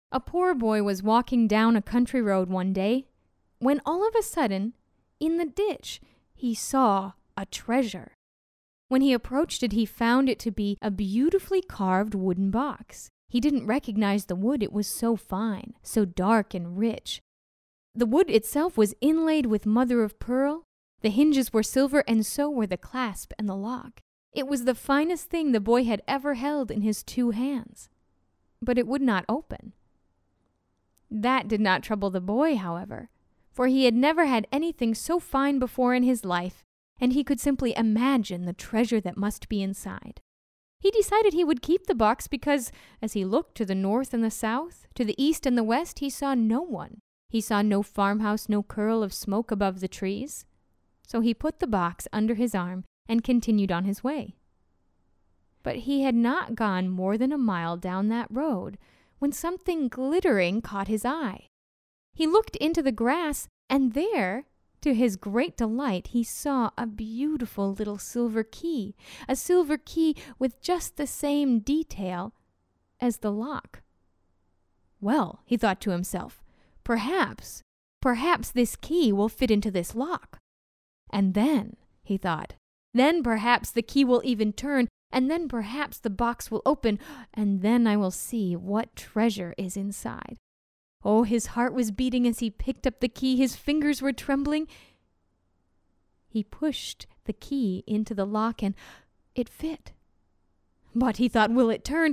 A poor boy was walking down a country road one day when all of a sudden, in the ditch, he saw a treasure. When he approached it, he found it to be a beautifully carved wooden box. He didn't recognize the wood, it was so fine, so dark and rich. The wood itself was inlaid with mother of pearl, the hinges were silver, and so were the clasp and the lock. It was the finest thing the boy had ever held in his 2 hands. But it would not open. That did not trouble the boy, however, for he had never had anything so fine before in his life, and he could simply imagine the treasure that must be inside. He decided he would keep the box because, as he looked to the north and the south, to the east and the west, he saw no one. He saw no farmhouse, no curl of smoke above the trees. So he put the box under his arm and continued on his way. But he had not gone more than a mile down that road when something glittering caught his eye. He looked into the grass, and there, to his great delight, he saw a beautiful little silver key, a silver key with just the same detail as the lock. Well, he thought to himself, perhaps this key will fit into this lock. And then, he thought, then perhaps the key will even turn, and then perhaps the box will open, and then I will see what treasure is inside. Oh, his heart was beating as he picked up the key. His fingers were trembling. He pushed the key into the lock, and it fit. But he thought, will it turn?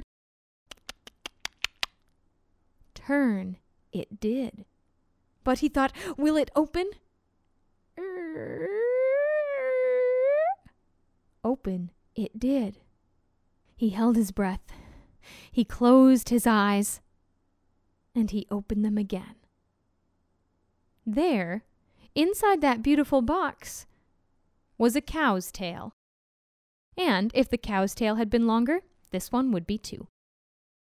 Turn it did. But he thought, will it open? Open it did. He held his breath. He closed his eyes, and he opened them again. There, inside that beautiful box, was a cow's tail. And if the cow's tail had been longer, this one would be too.